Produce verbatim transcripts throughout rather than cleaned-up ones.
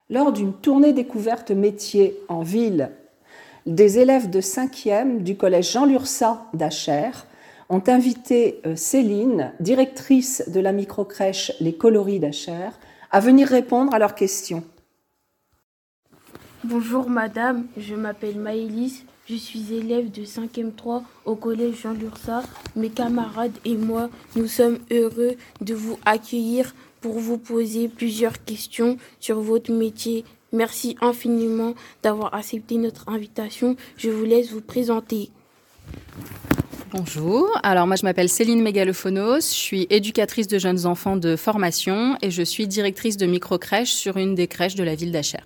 Lors d'une tournée découverte métier en ville, des élèves de cinquième du collège Jean Lurçat d'Achères ont invité Céline, directrice de la microcrèche Les Coloris d'Achères, à venir répondre à leurs questions. Bonjour madame, je m'appelle Maëlys, je suis élève de cinquième trois au collège Jean Lurçat. Mes camarades et moi, nous sommes heureux de vous accueillir pour vous poser plusieurs questions sur votre métier. Merci infiniment d'avoir accepté notre invitation. Je vous laisse vous présenter. Bonjour, alors moi je m'appelle Céline Mégalophonos, je suis éducatrice de jeunes enfants de formation et je suis directrice de microcrèche sur une des crèches de la ville d'Achères.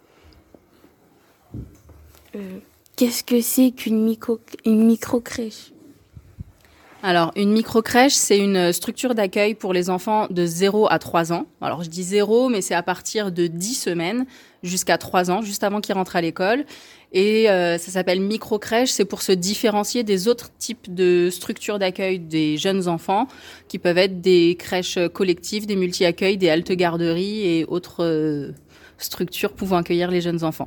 Euh, qu'est-ce que c'est qu'une micro, une microcrèche ? Alors, une microcrèche, c'est une structure d'accueil pour les enfants de zéro à trois ans. Alors, je dis zéro, mais c'est à partir de dix semaines jusqu'à trois ans, juste avant qu'ils rentrent à l'école. Et euh, ça s'appelle microcrèche, c'est pour se différencier des autres types de structures d'accueil des jeunes enfants, qui peuvent être des crèches collectives, des multi-accueils, des haltes-garderies et autres euh, structures pouvant accueillir les jeunes enfants.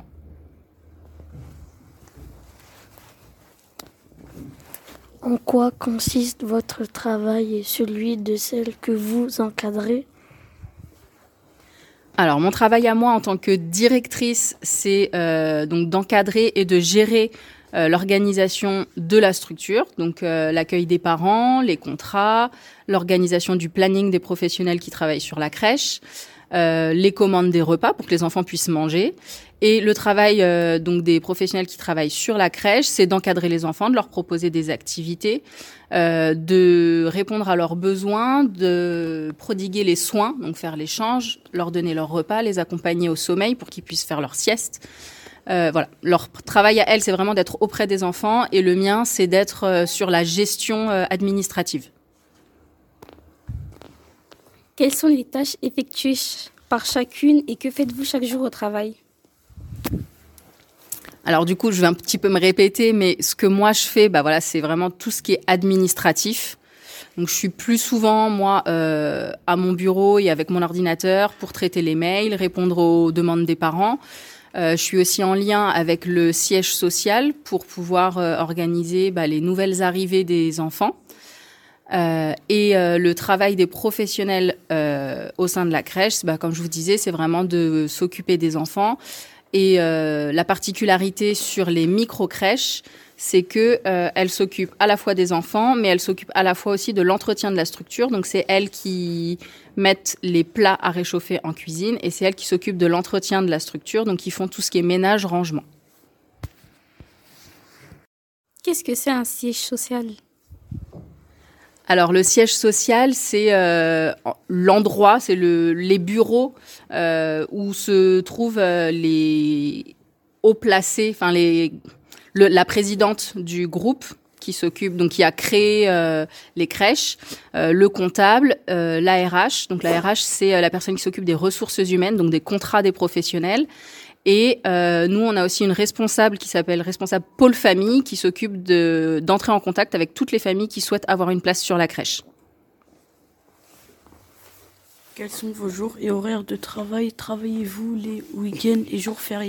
En quoi consiste votre travail et celui de celle que vous encadrez ? Alors, mon travail à moi en tant que directrice, c'est euh, donc d'encadrer et de gérer euh, l'organisation de la structure, donc euh, l'accueil des parents, les contrats, l'organisation du planning des professionnels qui travaillent sur la crèche, euh, les commandes des repas pour que les enfants puissent manger. Et le travail euh, donc des professionnels qui travaillent sur la crèche, c'est d'encadrer les enfants, de leur proposer des activités, euh, de répondre à leurs besoins, de prodiguer les soins, donc faire l'échange, leur donner leur repas, les accompagner au sommeil pour qu'ils puissent faire leur sieste. Euh, voilà, leur travail à elles, c'est vraiment d'être auprès des enfants, et le mien, c'est d'être euh, sur la gestion euh, administrative. Quelles sont les tâches effectuées par chacune et que faites-vous chaque jour au travail ? Alors du coup, je vais un petit peu me répéter, mais ce que moi je fais, bah voilà, c'est vraiment tout ce qui est administratif. Donc je suis plus souvent, moi, euh, à mon bureau et avec mon ordinateur pour traiter les mails, répondre aux demandes des parents. Euh, je suis aussi en lien avec le siège social pour pouvoir euh, organiser bah, les nouvelles arrivées des enfants. Euh, et euh, le travail des professionnels euh, au sein de la crèche, bah, comme je vous disais, c'est vraiment de s'occuper des enfants. Et euh, la particularité sur les micro-crèches, c'est que euh, elles s'occupent à la fois des enfants, mais elles s'occupent à la fois aussi de l'entretien de la structure. Donc c'est elles qui mettent les plats à réchauffer en cuisine et c'est elles qui s'occupent de l'entretien de la structure. Donc ils font tout ce qui est ménage, rangement. Qu'est-ce que c'est un siège social ? Alors le siège social, c'est euh, l'endroit, c'est le, les bureaux euh, où se trouvent euh, les hauts placés, enfin les, le, la présidente du groupe qui s'occupe, donc qui a créé euh, les crèches, euh, le comptable, euh, l'A R H. Donc l'A R H, c'est la personne qui s'occupe des ressources humaines, donc des contrats des professionnels. Et euh, nous, on a aussi une responsable qui s'appelle responsable pôle famille qui s'occupe de, d'entrer en contact avec toutes les familles qui souhaitent avoir une place sur la crèche. Quels sont vos jours et horaires de travail ? Travaillez-vous les week-ends et jours fériés ?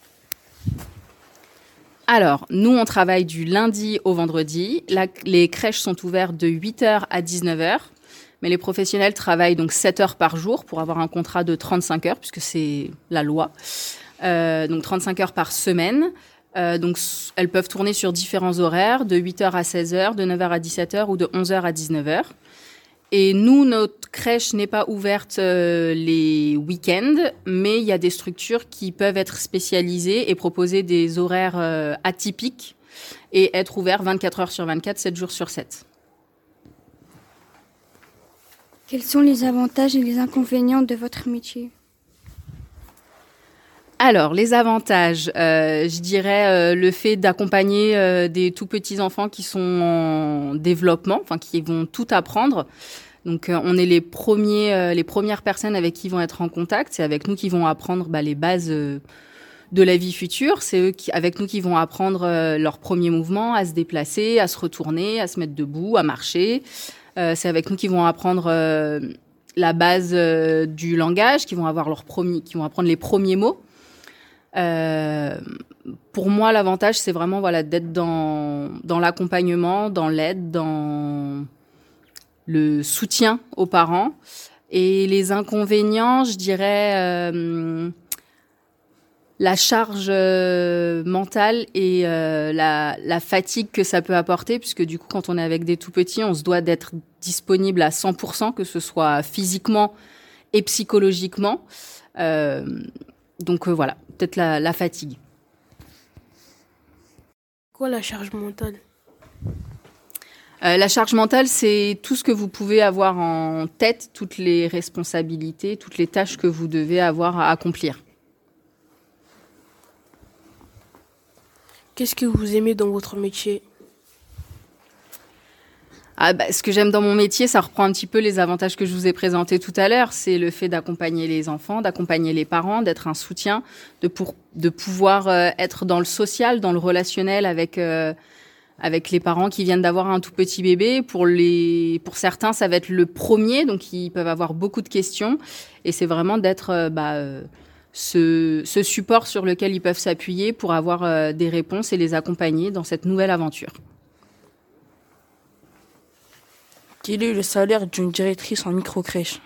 Alors, nous, on travaille du lundi au vendredi. La, les crèches sont ouvertes de huit heures à dix-neuf heures. Mais les professionnels travaillent donc sept heures par jour pour avoir un contrat de trente-cinq heures, puisque c'est la loi. Euh, donc trente-cinq heures par semaine. Euh, donc elles peuvent tourner sur différents horaires, de huit heures à seize heures, de neuf heures à dix-sept heures ou de onze heures à dix-neuf heures. Et nous, notre crèche n'est pas ouverte euh, les week-ends, mais il y a des structures qui peuvent être spécialisées et proposer des horaires euh, atypiques et être ouverts vingt-quatre heures sur vingt-quatre, sept jours sur sept. Quels sont les avantages et les inconvénients de votre métier ? Alors, les avantages, euh, je dirais euh, le fait d'accompagner euh, des tout petits enfants qui sont en développement, enfin qui vont tout apprendre. Donc, euh, on est les premiers, euh, les premières personnes avec qui ils vont être en contact. C'est avec nous qu'ils vont apprendre bah, les bases euh, de la vie future. C'est eux qui, avec nous qu'ils vont apprendre euh, leurs premiers mouvements, à se déplacer, à se retourner, à se mettre debout, à marcher. Euh, c'est avec nous qu'ils vont apprendre euh, la base euh, du langage, qui vont avoir leurs premiers, qui vont apprendre les premiers mots. Euh, pour moi, l'avantage, c'est vraiment voilà, d'être dans, dans l'accompagnement, dans l'aide, dans le soutien aux parents. Et les inconvénients, je dirais, euh, la charge euh, mentale et euh, la, la fatigue que ça peut apporter, puisque du coup, quand on est avec des tout-petits, on se doit d'être disponible à cent pour cent, que ce soit physiquement et psychologiquement. Euh, donc euh, voilà, peut-être la, la fatigue. Quoi la charge mentale? Euh, la charge mentale, c'est tout ce que vous pouvez avoir en tête, toutes les responsabilités, toutes les tâches que vous devez avoir à accomplir. Qu'est-ce que vous aimez dans votre métier? Ah bah, ce que j'aime dans mon métier, ça reprend un petit peu les avantages que je vous ai présentés tout à l'heure. C'est le fait d'accompagner les enfants, d'accompagner les parents, d'être un soutien, de, pour, de pouvoir euh, être dans le social, dans le relationnel avec... Euh, avec les parents qui viennent d'avoir un tout petit bébé. Pour les, pour certains, ça va être le premier, donc ils peuvent avoir beaucoup de questions. Et c'est vraiment d'être euh, bah, euh, ce, ce support sur lequel ils peuvent s'appuyer pour avoir euh, des réponses et les accompagner dans cette nouvelle aventure. Quel est le salaire d'une directrice en microcrèche?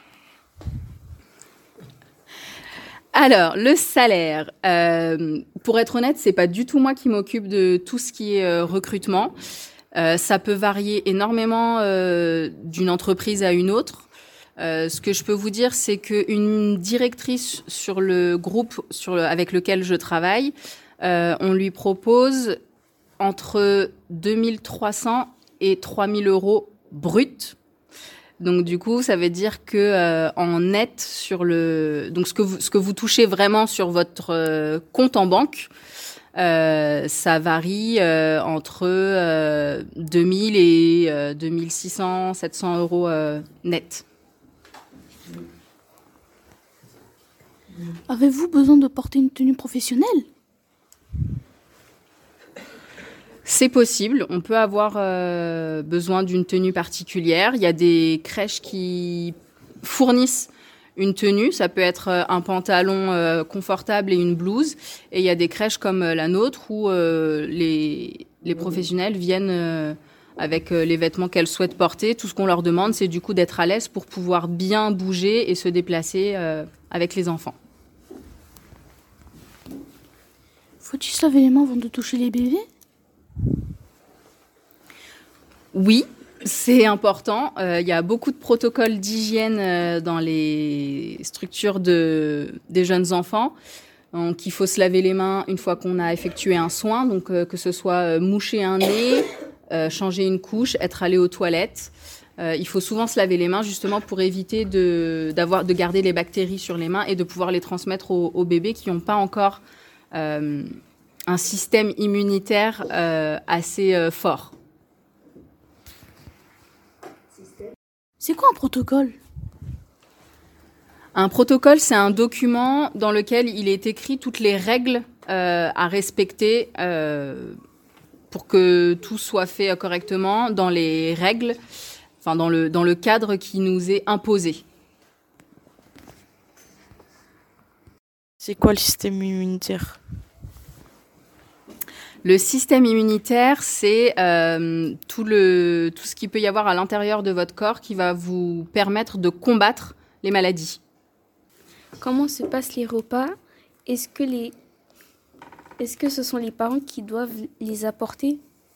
Alors, le salaire, euh, pour être honnête, c'est pas du tout moi qui m'occupe de tout ce qui est euh, recrutement. Euh, ça peut varier énormément euh, d'une entreprise à une autre. Euh, ce que je peux vous dire, c'est qu'une directrice sur le groupe sur le, avec lequel je travaille, euh, on lui propose entre deux mille trois cents et trois mille euros bruts. Donc du coup, ça veut dire que euh, en net sur le, donc ce que vous, ce que vous touchez vraiment sur votre euh, compte en banque, euh, ça varie euh, entre euh, deux mille et euh, deux mille six cents, sept cents euros euh, net. Avez-vous besoin de porter une tenue professionnelle? C'est possible, on peut avoir euh, besoin d'une tenue particulière. Il y a des crèches qui fournissent une tenue, ça peut être un pantalon euh, confortable et une blouse. Et il y a des crèches comme la nôtre où euh, les, les professionnels viennent euh, avec euh, les vêtements qu'elles souhaitent porter. Tout ce qu'on leur demande, c'est du coup d'être à l'aise pour pouvoir bien bouger et se déplacer euh, avec les enfants. Faut-il se laver les mains avant de toucher les bébés? Oui, c'est important. Il euh, y a beaucoup de protocoles d'hygiène euh, dans les structures de, des jeunes enfants. Donc, il faut se laver les mains une fois qu'on a effectué un soin, donc euh, que ce soit euh, moucher un nez, euh, changer une couche, être allé aux toilettes. Euh, il faut souvent se laver les mains justement pour éviter de, d'avoir, de garder les bactéries sur les mains et de pouvoir les transmettre aux, aux bébés qui n'ont pas encore euh, un système immunitaire euh, assez euh, fort. C'est quoi un protocole? Un protocole, c'est un document dans lequel il est écrit toutes les règles euh, à respecter euh, pour que tout soit fait correctement dans les règles, enfin dans le, dans le cadre qui nous est imposé. C'est quoi le système immunitaire? Le système immunitaire, c'est euh, tout, le, tout ce qu'il peut y avoir à l'intérieur de votre corps qui va vous permettre de combattre les maladies. Comment se passent les repas? Est-ce que, les... Est-ce que ce sont les parents qui doivent les apporter?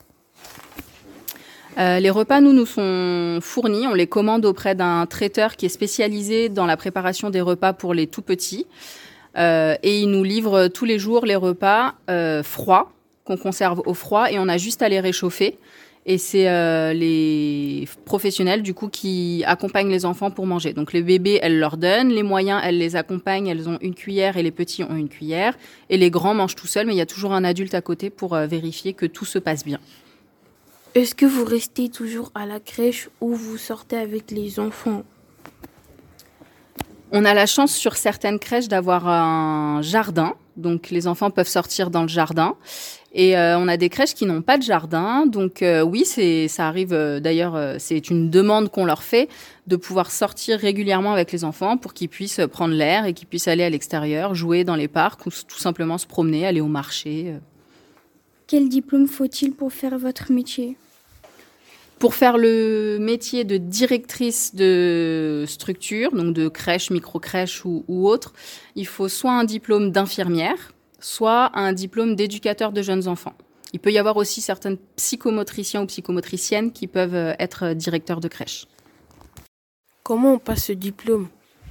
Euh, les repas, nous, nous sont fournis. On les commande auprès d'un traiteur qui est spécialisé dans la préparation des repas pour les tout-petits. Euh, et il nous livre tous les jours les repas euh, froids, qu'on conserve au froid, et on a juste à les réchauffer. Et c'est euh, les professionnels, du coup, qui accompagnent les enfants pour manger. Donc, les bébés, elles leur donnent. Les moyens, elles les accompagnent. Elles ont une cuillère et les petits ont une cuillère. Et les grands mangent tout seuls, mais il y a toujours un adulte à côté pour euh, vérifier que tout se passe bien. Est-ce que vous restez toujours à la crèche ou vous sortez avec les enfants? On a la chance sur certaines crèches d'avoir un jardin, donc les enfants peuvent sortir dans le jardin. Et euh, on a des crèches qui n'ont pas de jardin, donc euh, oui, c'est, ça arrive euh, d'ailleurs, euh, c'est une demande qu'on leur fait de pouvoir sortir régulièrement avec les enfants pour qu'ils puissent prendre l'air et qu'ils puissent aller à l'extérieur, jouer dans les parcs ou tout simplement se promener, aller au marché. euh. Quel diplôme faut-il pour faire votre métier? Pour faire le métier de directrice de structure, donc de crèche, micro-crèche ou, ou autre, il faut soit un diplôme d'infirmière, soit un diplôme d'éducateur de jeunes enfants. Il peut y avoir aussi certains psychomotriciens ou psychomotriciennes qui peuvent être directeurs de crèche. Comment on passe ce diplôme?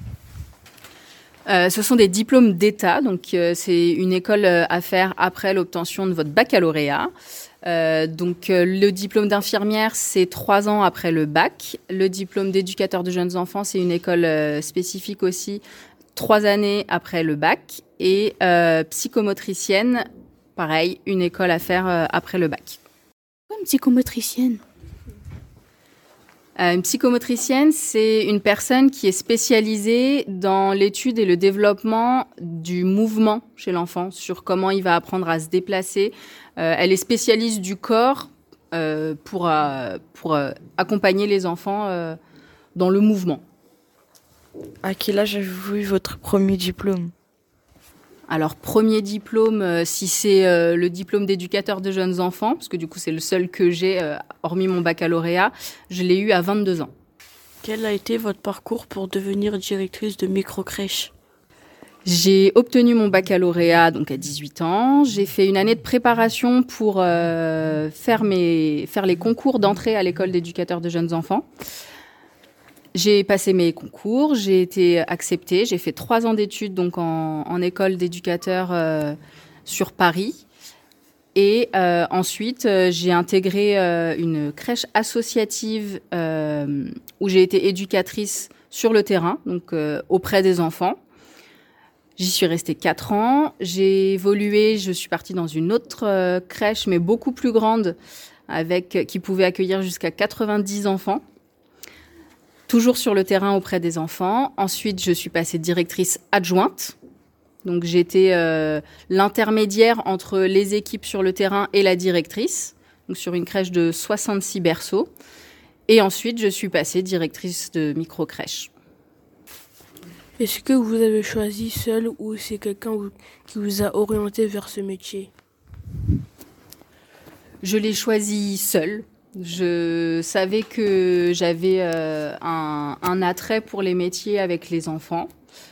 Euh, ce sont des diplômes d'État, donc euh, c'est une école à faire après l'obtention de votre baccalauréat. Euh, donc euh, le diplôme d'infirmière, c'est trois ans après le bac. Le diplôme d'éducateur de jeunes enfants, c'est une école euh, spécifique aussi, trois années après le bac. Et euh, psychomotricienne, pareil, une école à faire euh, après le bac. Quoi une psychomotricienne? Euh, une psychomotricienne, c'est une personne qui est spécialisée dans l'étude et le développement du mouvement chez l'enfant, sur comment il va apprendre à se déplacer. Euh, elle est spécialiste du corps euh, pour, euh, pour euh, accompagner les enfants euh, dans le mouvement. À quel âge avez-vous eu votre premier diplôme? Alors, premier diplôme, euh, si c'est euh, le diplôme d'éducateur de jeunes enfants, parce que du coup, c'est le seul que j'ai, euh, hormis mon baccalauréat, je l'ai eu à vingt-deux ans. Quel a été votre parcours pour devenir directrice de micro-crèche? J'ai obtenu mon baccalauréat donc à dix-huit ans. J'ai fait une année de préparation pour euh, faire, mes, faire les concours d'entrée à l'école d'éducateur de jeunes enfants. J'ai passé mes concours, j'ai été acceptée. J'ai fait trois ans d'études donc en, en école d'éducateur euh, sur Paris. Et euh, ensuite, euh, j'ai intégré euh, une crèche associative euh, où j'ai été éducatrice sur le terrain, donc euh, auprès des enfants. J'y suis restée quatre ans. J'ai évolué, je suis partie dans une autre euh, crèche, mais beaucoup plus grande, avec, qui pouvait accueillir jusqu'à quatre-vingt-dix enfants. Toujours sur le terrain auprès des enfants. Ensuite, je suis passée directrice adjointe. Donc, j'étais euh, l'intermédiaire entre les équipes sur le terrain et la directrice, donc sur une crèche de soixante-six berceaux. Et ensuite, je suis passée directrice de micro-crèche. Est-ce que vous avez choisi seul ou c'est quelqu'un qui vous a orienté vers ce métier? Je l'ai choisi seule. Je savais que j'avais euh, un, un attrait pour les métiers avec les enfants.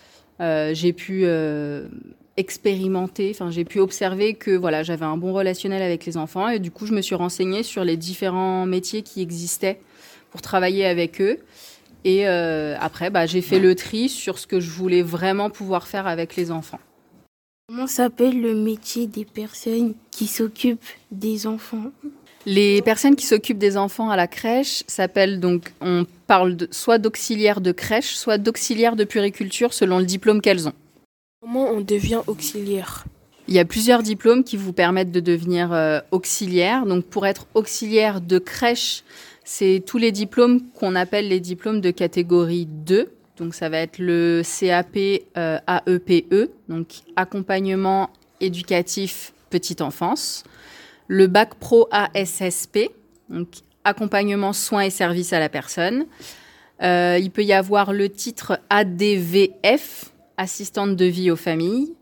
Euh, j'ai pu euh, expérimenter, enfin j'ai pu observer que voilà, j'avais un bon relationnel avec les enfants et du coup je me suis renseignée sur les différents métiers qui existaient pour travailler avec eux. Et euh, après, bah, j'ai fait le tri sur ce que je voulais vraiment pouvoir faire avec les enfants. Comment s'appelle le métier des personnes qui s'occupent des enfants? Les personnes qui s'occupent des enfants à la crèche s'appellent donc, on parle de, soit d'auxiliaires de crèche, soit d'auxiliaires de puériculture selon le diplôme qu'elles ont. Comment on devient auxiliaire? Il y a plusieurs diplômes qui vous permettent de devenir euh, auxiliaire. Donc pour être auxiliaire de crèche, c'est tous les diplômes qu'on appelle les diplômes de catégorie deux. Donc ça va être le C A P euh, A E P E, donc accompagnement éducatif petite enfance. Le bac pro A S S P, donc accompagnement, soins et services à la personne. Euh, il peut y avoir le titre A D V F, assistante de vie aux familles.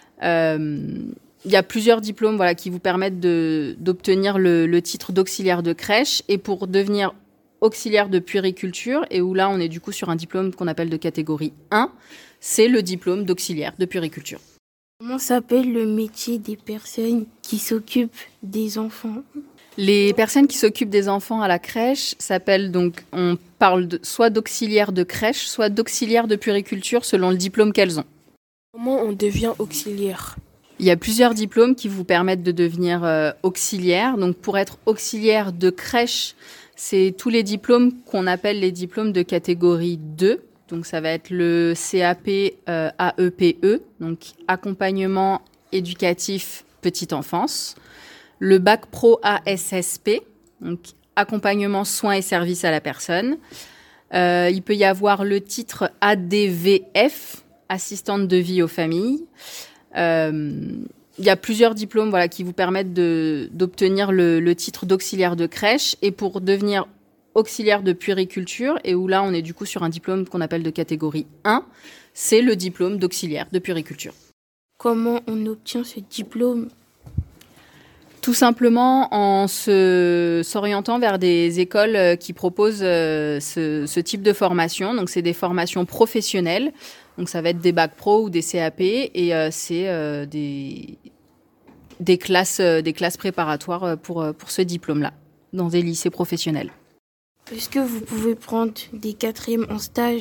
Euh, il y a plusieurs diplômes voilà, qui vous permettent de, d'obtenir le, le titre d'auxiliaire de crèche. Et pour devenir auxiliaire de puériculture, et où là on est du coup sur un diplôme qu'on appelle de catégorie un, c'est le diplôme d'auxiliaire de puériculture. Comment s'appelle le métier des personnes qui s'occupent des enfants? Les personnes qui s'occupent des enfants à la crèche s'appellent donc, on parle de, soit d'auxiliaire de crèche, soit d'auxiliaire de puériculture selon le diplôme qu'elles ont. Comment on devient auxiliaire? Il y a plusieurs diplômes qui vous permettent de devenir euh, auxiliaire. Donc pour être auxiliaire de crèche, c'est tous les diplômes qu'on appelle les diplômes de catégorie deux. Donc ça va être le C A P euh, A E P E, donc accompagnement éducatif petite enfance. Le bac pro A S S P, donc accompagnement, soins et services à la personne. Euh, il peut y avoir le titre A D V F, assistante de vie aux familles. Euh, il y a plusieurs diplômes voilà, qui vous permettent de, d'obtenir le, le titre d'auxiliaire de crèche. Et pour devenir auxiliaire de puériculture, et où là on est du coup sur un diplôme qu'on appelle de catégorie un, c'est le diplôme d'auxiliaire de puériculture. Comment on obtient ce diplôme ? Tout simplement en se, s'orientant vers des écoles qui proposent euh, ce, ce type de formation. Donc, c'est des formations professionnelles. Donc, ça va être des bacs pro ou des C A P. Et euh, c'est euh, des, des, classes, euh, des classes préparatoires pour, pour ce diplôme-là, dans des lycées professionnels. Est-ce que vous pouvez prendre des quatrièmes en stage ?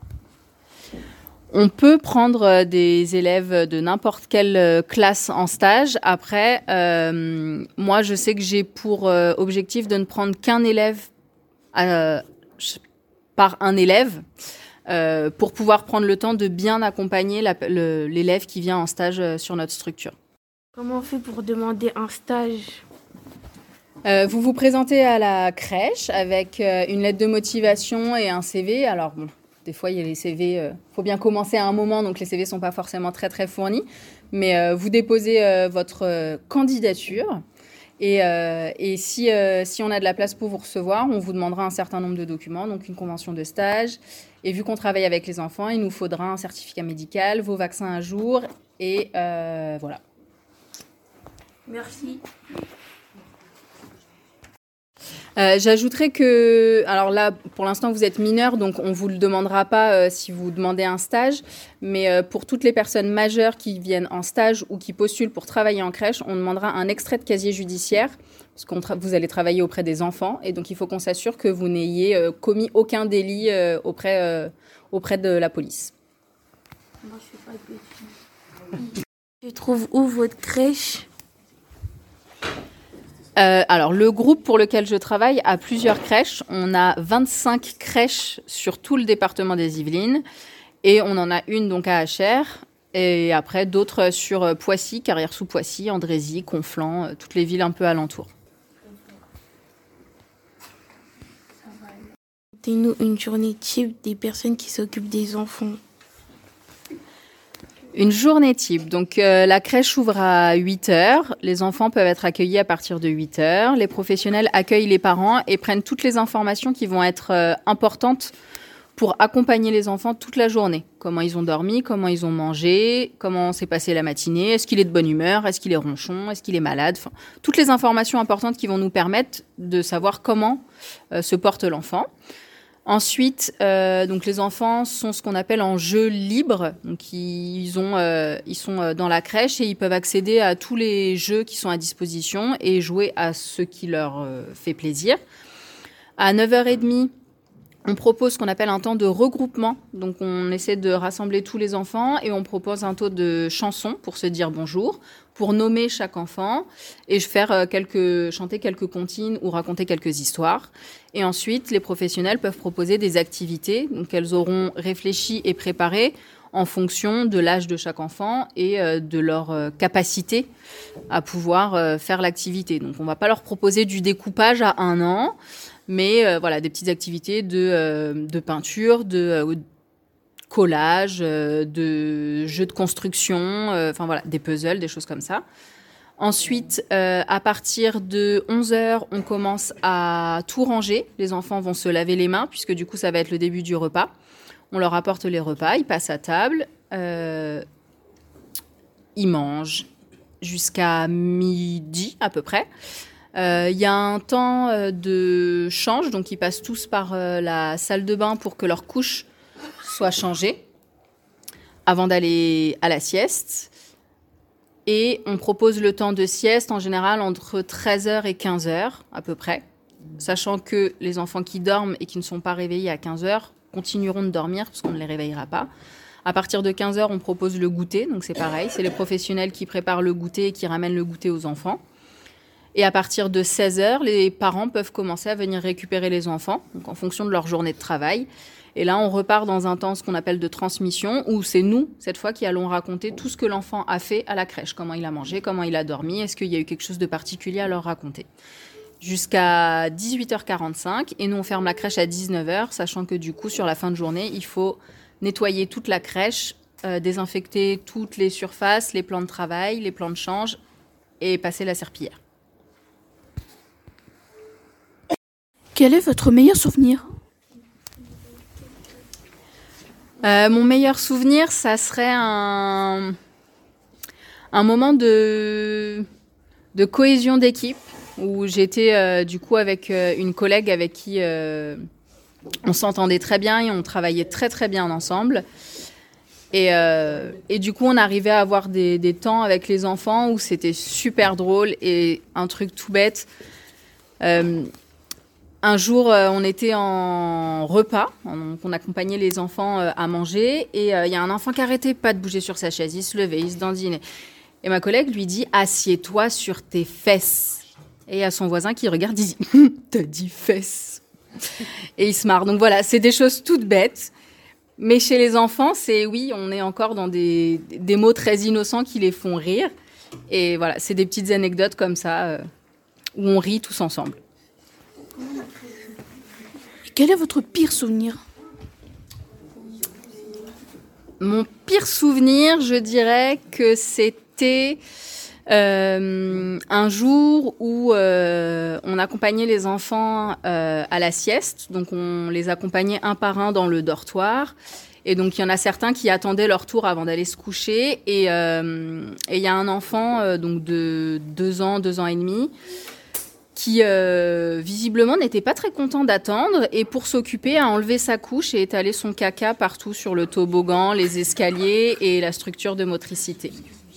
On peut prendre des élèves de n'importe quelle classe en stage. Après, euh, moi, je sais que j'ai pour euh, objectif de ne prendre qu'un élève euh, par un élève euh, pour pouvoir prendre le temps de bien accompagner la, le, l'élève qui vient en stage sur notre structure. Comment on fait pour demander un stage ? Euh, vous vous présentez à la crèche avec euh, une lettre de motivation et un C V. Alors bon. Des fois, il y a les C V, il euh, faut bien commencer à un moment, donc les C V ne sont pas forcément très, très fournis. Mais euh, vous déposez euh, votre euh, candidature et, euh, et si, euh, si on a de la place pour vous recevoir, on vous demandera un certain nombre de documents, donc une convention de stage. Et vu qu'on travaille avec les enfants, il nous faudra un certificat médical, vos vaccins à jour et euh, voilà. Merci. Euh, j'ajouterais que, alors là, pour l'instant, vous êtes mineur, donc on ne vous le demandera pas euh, si vous demandez un stage, mais euh, pour toutes les personnes majeures qui viennent en stage ou qui postulent pour travailler en crèche, on demandera un extrait de casier judiciaire, parce que tra- vous allez travailler auprès des enfants, et donc il faut qu'on s'assure que vous n'ayez euh, commis aucun délit euh, auprès, euh, auprès de la police. Moi, je fais pas de bêtises. Je trouve où votre crèche ? Euh, alors, le groupe pour lequel je travaille a plusieurs crèches. On a vingt-cinq crèches sur tout le département des Yvelines et on en a une donc à Achères et après d'autres sur Poissy, Carrière-sous-Poissy, Andrézy, Conflans, toutes les villes un peu alentour. Donnez-nous une journée type des personnes qui s'occupent des enfants. Une journée type. Donc, euh, la crèche ouvre à huit heures. Les enfants peuvent être accueillis à partir de huit heures. Les professionnels accueillent les parents et prennent toutes les informations qui vont être euh, importantes pour accompagner les enfants toute la journée. Comment ils ont dormi, comment ils ont mangé, comment s'est passée la matinée, est-ce qu'il est de bonne humeur, est-ce qu'il est ronchon, est-ce qu'il est malade. Enfin, toutes les informations importantes qui vont nous permettre de savoir comment euh, se porte l'enfant. Ensuite, euh, donc les enfants sont ce qu'on appelle en jeu libre. Donc ils ont, euh, ils sont dans la crèche et ils peuvent accéder à tous les jeux qui sont à disposition et jouer à ce qui leur euh, fait plaisir. À neuf heures trente, on propose ce qu'on appelle un temps de regroupement. Donc on essaie de rassembler tous les enfants et on propose un taux de chansons pour se dire bonjour, pour nommer chaque enfant et faire quelques, chanter quelques comptines ou raconter quelques histoires. Et ensuite, les professionnels peuvent proposer des activités. Donc elles auront réfléchi et préparé en fonction de l'âge de chaque enfant et euh, de leur euh, capacité à pouvoir euh, faire l'activité. Donc on ne va pas leur proposer du découpage à un an, mais euh, voilà, des petites activités de, euh, de peinture, de euh, collage, euh, de jeux de construction, euh, enfin voilà, des puzzles, des choses comme ça. Ensuite, euh, à partir de onze heures, on commence à tout ranger. Les enfants vont se laver les mains, puisque du coup, ça va être le début du repas. On leur apporte les repas, ils passent à table, euh, ils mangent jusqu'à midi à peu près. Il euh, y a un temps euh, de change, donc ils passent tous par euh, la salle de bain pour que leur couche soit changée avant d'aller à la sieste. Et on propose le temps de sieste en général entre treize heures et quinze heures à peu près, sachant que les enfants qui dorment et qui ne sont pas réveillés à quinze heures continueront de dormir parce qu'on ne les réveillera pas. À partir de quinze heures, on propose le goûter, donc c'est pareil, c'est les professionnels qui préparent le goûter et qui ramènent le goûter aux enfants. Et à partir de seize heures, les parents peuvent commencer à venir récupérer les enfants, donc en fonction de leur journée de travail. Et là, on repart dans un temps, ce qu'on appelle de transmission, où c'est nous, cette fois, qui allons raconter tout ce que l'enfant a fait à la crèche. Comment il a mangé, comment il a dormi, est-ce qu'il y a eu quelque chose de particulier à leur raconter. jusqu'à dix-huit heures quarante-cinq. Et nous, on ferme la crèche à dix-neuf heures, sachant que du coup, sur la fin de journée, il faut nettoyer toute la crèche, euh, désinfecter toutes les surfaces, les plans de travail, les plans de change et passer la serpillière. Quel est votre meilleur souvenir ? Euh, mon meilleur souvenir, ça serait un, un moment de, de cohésion d'équipe où j'étais euh, du coup avec euh, une collègue avec qui euh, on s'entendait très bien et on travaillait très très bien ensemble. Et, euh, et du coup, on arrivait à avoir des, des temps avec les enfants où c'était super drôle et un truc tout bête. Euh, Un jour, euh, on était en repas, donc on accompagnait les enfants euh, à manger, et il euh, y a un enfant qui arrêtait pas de bouger sur sa chaise, il se levait, il se dandinait. Et ma collègue lui dit « Assieds-toi sur tes fesses ». Et il y a son voisin qui regarde, il dit « T'as dit fesses ». Et il se marre. Donc voilà, c'est des choses toutes bêtes, mais chez les enfants, c'est oui, on est encore dans des, des mots très innocents qui les font rire. Et voilà, c'est des petites anecdotes comme ça, euh, où on rit tous ensemble. Quel est votre pire souvenir ? Mon pire souvenir, je dirais que c'était euh, un jour où euh, on accompagnait les enfants euh, à la sieste. Donc, on les accompagnait un par un dans le dortoir. Et donc, il y en a certains qui attendaient leur tour avant d'aller se coucher. Et euh, et il y a un enfant euh, donc de deux ans, deux ans et demi, qui euh, visiblement n'était pas très content d'attendre et pour s'occuper a enlevé sa couche et étalé son caca partout sur le toboggan, les escaliers et la structure de motricité.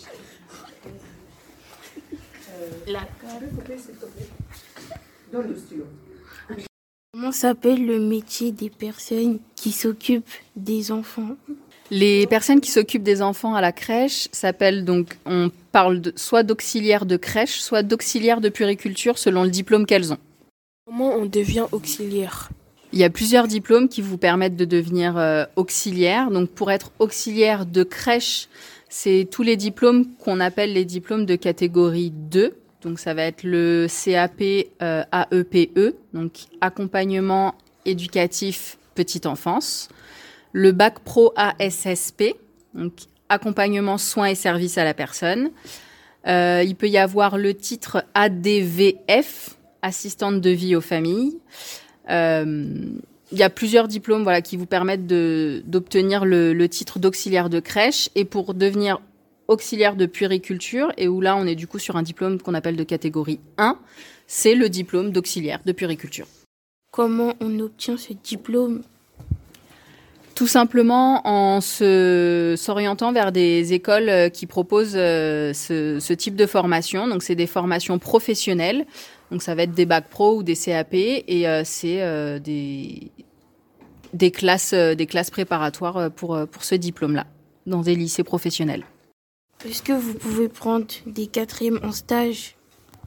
Comment s'appelle le métier des personnes qui s'occupent des enfants ? Les personnes qui s'occupent des enfants à la crèche s'appellent donc, on parle de, soit d'auxiliaires de crèche, soit d'auxiliaires de puériculture selon le diplôme qu'elles ont. Comment on devient auxiliaire ? Il y a plusieurs diplômes qui vous permettent de devenir euh, auxiliaire. Donc pour être auxiliaire de crèche, c'est tous les diplômes qu'on appelle les diplômes de catégorie deux. Donc ça va être le C A P euh, A E P E, donc accompagnement éducatif petite enfance. Le bac pro A S S P, donc accompagnement, soins et services à la personne. Euh, il peut y avoir le titre A D V F, assistante de vie aux familles. Euh, il y a plusieurs diplômes voilà, qui vous permettent de, d'obtenir le, le titre d'auxiliaire de crèche. Et pour devenir auxiliaire de puériculture, et où là on est du coup sur un diplôme qu'on appelle de catégorie un, c'est le diplôme d'auxiliaire de puériculture. Comment on obtient ce diplôme ? Tout simplement en se, s'orientant vers des écoles qui proposent euh, ce, ce type de formation. Donc, c'est des formations professionnelles. Donc, ça va être des bacs pro ou des C A P. Et euh, c'est euh, des, des, classes, euh, des classes préparatoires pour, pour ce diplôme-là, dans des lycées professionnels. Est-ce que vous pouvez prendre des quatrièmes en stage ?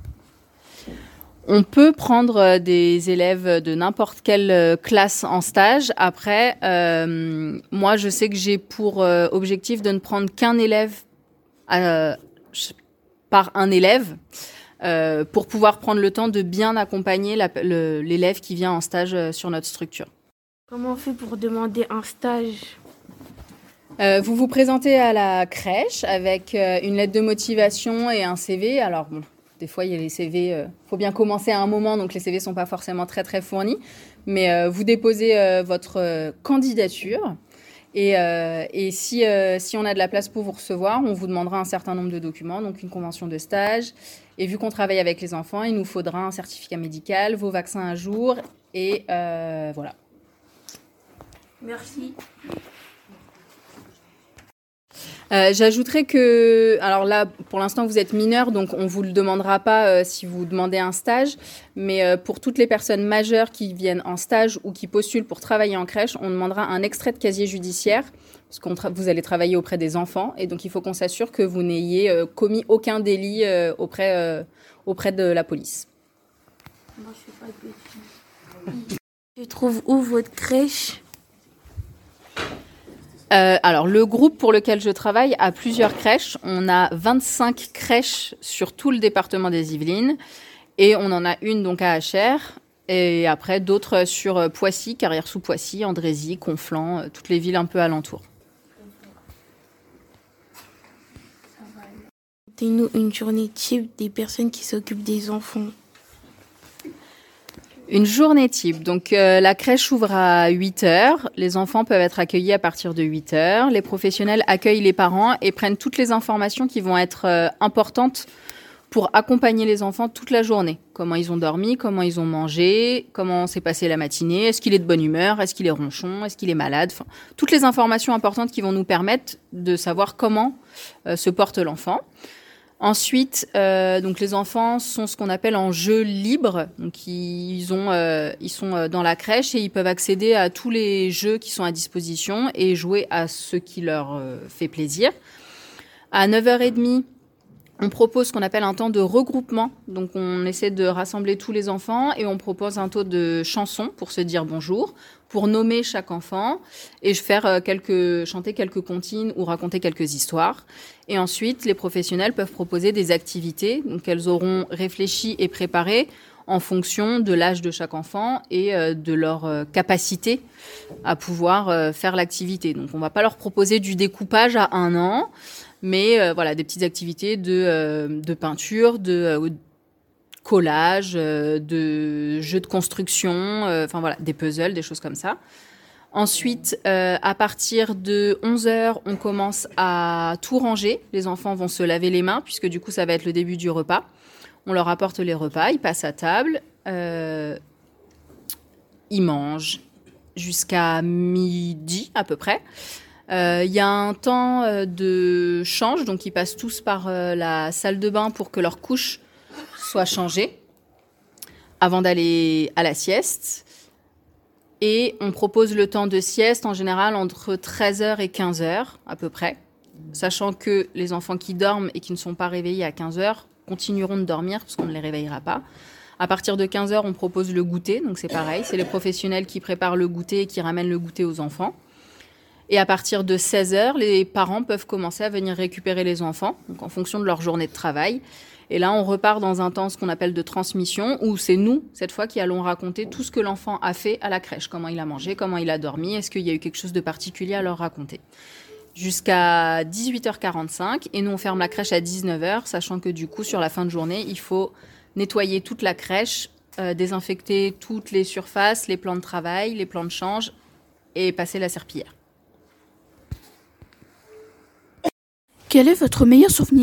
On peut prendre des élèves de n'importe quelle classe en stage. Après, euh, moi, je sais que j'ai pour euh, objectif de ne prendre qu'un élève euh, par un élève euh, pour pouvoir prendre le temps de bien accompagner la, le, l'élève qui vient en stage sur notre structure. Comment on fait pour demander un stage ? Euh, vous vous présentez à la crèche avec euh, une lettre de motivation et un C V. Alors bon. Des fois, il y a les C V, il euh, faut bien commencer à un moment, donc les C V ne sont pas forcément très, très fournis. Mais euh, vous déposez euh, votre euh, candidature et, euh, et si, euh, si on a de la place pour vous recevoir, on vous demandera un certain nombre de documents, donc une convention de stage. Et vu qu'on travaille avec les enfants, il nous faudra un certificat médical, vos vaccins à jour et euh, voilà. Merci. Euh, j'ajouterais que, alors là, pour l'instant, vous êtes mineur, donc on vous le demandera pas euh, si vous demandez un stage, mais euh, pour toutes les personnes majeures qui viennent en stage ou qui postulent pour travailler en crèche, on demandera un extrait de casier judiciaire, parce que tra- vous allez travailler auprès des enfants, et donc il faut qu'on s'assure que vous n'ayez euh, commis aucun délit euh, auprès, euh, auprès de la police. Moi, je fais pas de bêtises. Je trouve où votre crèche ? Euh, alors, le groupe pour lequel je travaille a plusieurs crèches. On a vingt-cinq crèches sur tout le département des Yvelines. Et on en a une donc à Achères. Et après, d'autres sur Poissy, Carrière-sous-Poissy, Andrézy, Conflans, euh, toutes les villes un peu alentours. Donnez-nous une journée type des personnes qui s'occupent des enfants. Une journée type. Donc, euh, la crèche ouvre à huit heures. Les enfants peuvent être accueillis à partir de huit heures. Les professionnels accueillent les parents et prennent toutes les informations qui vont être euh, importantes pour accompagner les enfants toute la journée. Comment ils ont dormi, comment ils ont mangé, comment s'est passée la matinée, est-ce qu'il est de bonne humeur, est-ce qu'il est ronchon, est-ce qu'il est malade. Enfin, toutes les informations importantes qui vont nous permettre de savoir comment euh, se porte l'enfant. Ensuite, euh, donc les enfants sont ce qu'on appelle en jeu libre. Donc ils ont, euh, ils sont dans la crèche et ils peuvent accéder à tous les jeux qui sont à disposition et jouer à ce qui leur euh, fait plaisir. À neuf heures trente, on propose ce qu'on appelle un temps de regroupement. Donc, on essaie de rassembler tous les enfants et on propose un taux de chansons pour se dire bonjour, pour nommer chaque enfant et faire quelques, chanter quelques comptines ou raconter quelques histoires. Et ensuite, les professionnels peuvent proposer des activités. Donc, elles auront réfléchi et préparé en fonction de l'âge de chaque enfant et de leur capacité à pouvoir faire l'activité. Donc, on ne va pas leur proposer du découpage à un an, mais euh, voilà, des petites activités de, euh, de peinture, de euh, collage, euh, de jeux de construction, euh, enfin voilà, des puzzles, des choses comme ça. Ensuite, euh, à partir de onze heures, on commence à tout ranger. Les enfants vont se laver les mains, puisque du coup, ça va être le début du repas. On leur apporte les repas, ils passent à table, euh, ils mangent jusqu'à midi à peu près. Il euh, y a un temps euh, de change, donc ils passent tous par euh, la salle de bain pour que leur couche soit changée avant d'aller à la sieste. Et on propose le temps de sieste en général entre treize heures et quinze heures à peu près, sachant que les enfants qui dorment et qui ne sont pas réveillés à quinze heures continueront de dormir parce qu'on ne les réveillera pas. À partir de quinze heures, on propose le goûter, donc c'est pareil, c'est les professionnels qui préparent le goûter et qui ramènent le goûter aux enfants. Et à partir de seize heures, les parents peuvent commencer à venir récupérer les enfants, donc en fonction de leur journée de travail. Et là, on repart dans un temps, ce qu'on appelle de transmission, où c'est nous, cette fois, qui allons raconter tout ce que l'enfant a fait à la crèche. Comment il a mangé, comment il a dormi, est-ce qu'il y a eu quelque chose de particulier à leur raconter. Jusqu'à dix-huit heures quarante-cinq, et nous, on ferme la crèche à dix-neuf heures, sachant que du coup, sur la fin de journée, il faut nettoyer toute la crèche, euh, désinfecter toutes les surfaces, les plans de travail, les plans de change, et passer la serpillière. Quel est votre meilleur souvenir ?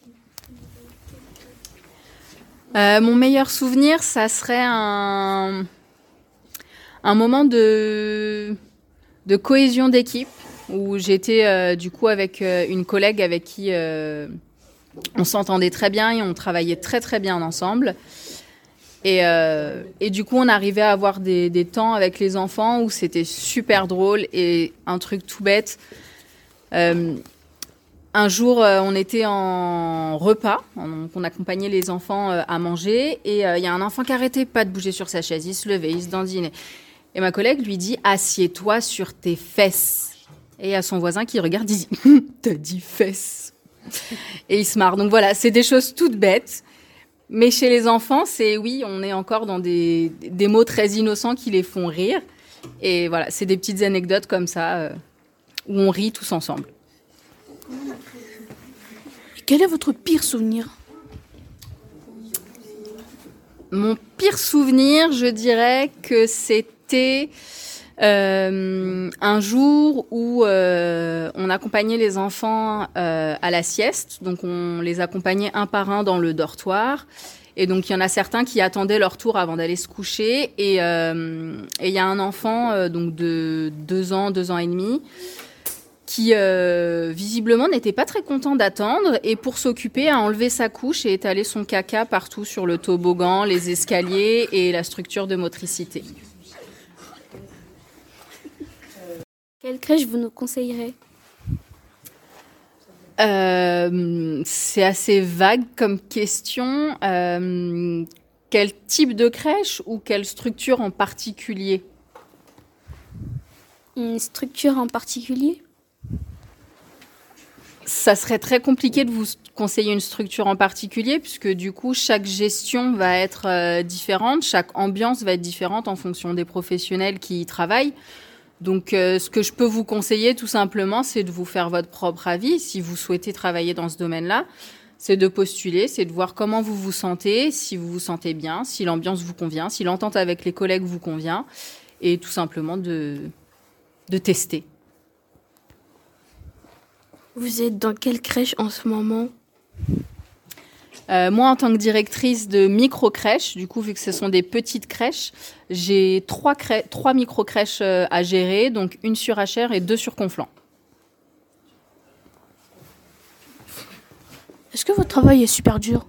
euh, Mon meilleur souvenir, ça serait un, un moment de, de cohésion d'équipe où j'étais euh, du coup avec euh, une collègue avec qui euh, on s'entendait très bien et on travaillait très très bien ensemble. Et, euh, et du coup, on arrivait à avoir des, des temps avec les enfants où c'était super drôle et un truc tout bête. Euh, Un jour, euh, on était en repas, donc on accompagnait les enfants euh, à manger, et il euh, y a un enfant qui arrêtait pas de bouger sur sa chaise, il se levait, il se dandinait. Et ma collègue lui dit « Assieds-toi sur tes fesses ». Et il y a son voisin qui regarde, il dit « T'as dit fesses ». Et il se marre. Donc voilà, c'est des choses toutes bêtes, mais chez les enfants, c'est oui, on est encore dans des, des mots très innocents qui les font rire. Et voilà, c'est des petites anecdotes comme ça, euh, où on rit tous ensemble. Quel est votre pire souvenir ? Mon pire souvenir, je dirais que c'était euh, un jour où euh, on accompagnait les enfants euh, à la sieste. Donc, on les accompagnait un par un dans le dortoir. Et donc, il y en a certains qui attendaient leur tour avant d'aller se coucher. Et euh, et il y a un enfant euh, donc de deux ans, deux ans et demi, qui euh, visiblement n'était pas très content d'attendre et pour s'occuper a enlevé sa couche et étalé son caca partout sur le toboggan, les escaliers et la structure de motricité. Quelle crèche vous nous conseillerez ? euh, C'est assez vague comme question. Euh, quel type de crèche ou quelle structure en particulier ? Une structure en particulier ? Ça serait très compliqué de vous conseiller une structure en particulier, puisque du coup, chaque gestion va être euh, différente, chaque ambiance va être différente en fonction des professionnels qui y travaillent. Donc, euh, ce que je peux vous conseiller, tout simplement, c'est de vous faire votre propre avis. Si vous souhaitez travailler dans ce domaine-là, c'est de postuler, c'est de voir comment vous vous sentez, si vous vous sentez bien, si l'ambiance vous convient, si l'entente avec les collègues vous convient, et tout simplement de, de tester. Vous êtes dans quelle crèche en ce moment ? Euh, moi, en tant que directrice de micro-crèches, du coup, vu que ce sont des petites crèches, j'ai trois, crè- trois micro-crèches euh, à gérer, donc une sur Achères et deux sur Conflans. Est-ce que votre travail est super dur?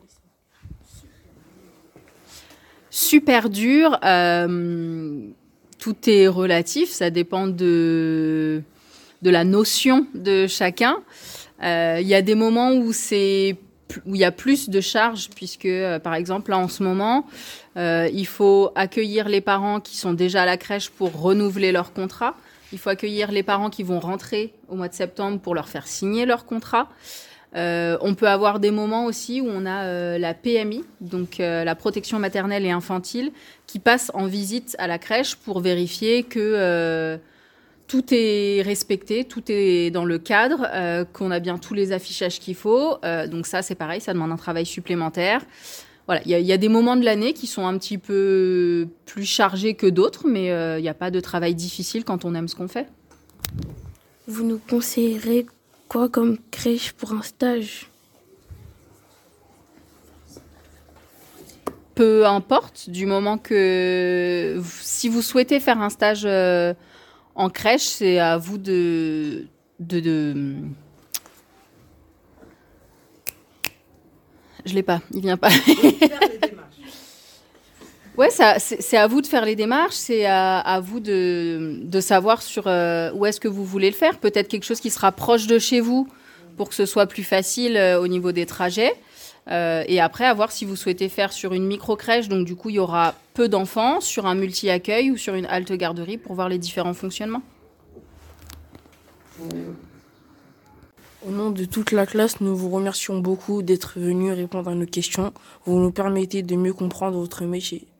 Super dur, euh, tout est relatif, ça dépend de, de la notion de chacun. Euh, il y a des moments où c'est où il y a plus de charges, puisque, euh, par exemple, là, en ce moment, euh, il faut accueillir les parents qui sont déjà à la crèche pour renouveler leur contrat. Il faut accueillir les parents qui vont rentrer au mois de septembre pour leur faire signer leur contrat. Euh, on peut avoir des moments aussi où on a euh, la P M I, donc euh, la protection maternelle et infantile, qui passe en visite à la crèche pour vérifier que euh, tout est respecté, tout est dans le cadre, euh, qu'on a bien tous les affichages qu'il faut. Euh, donc ça, c'est pareil, ça demande un travail supplémentaire. Voilà, il y, y a des moments de l'année qui sont un petit peu plus chargés que d'autres, mais il euh, n'y a pas de travail difficile quand on aime ce qu'on fait. Vous nous conseillerez quoi comme crèche pour un stage ? Peu importe, du moment que si vous souhaitez faire un stage euh, en crèche, c'est à vous de, de, de... Je l'ai pas, il vient pas. Ouais, ça, c'est, c'est à vous de faire les démarches, c'est à, à vous de, de savoir sur euh, où est-ce que vous voulez le faire. Peut-être quelque chose qui sera proche de chez vous pour que ce soit plus facile euh, au niveau des trajets. Euh, et après, à voir si vous souhaitez faire sur une micro-crèche. Donc, du coup, il y aura peu d'enfants, sur un multi-accueil ou sur une halte garderie pour voir les différents fonctionnements. Au nom de toute la classe, nous vous remercions beaucoup d'être venus répondre à nos questions. Vous nous permettez de mieux comprendre votre métier.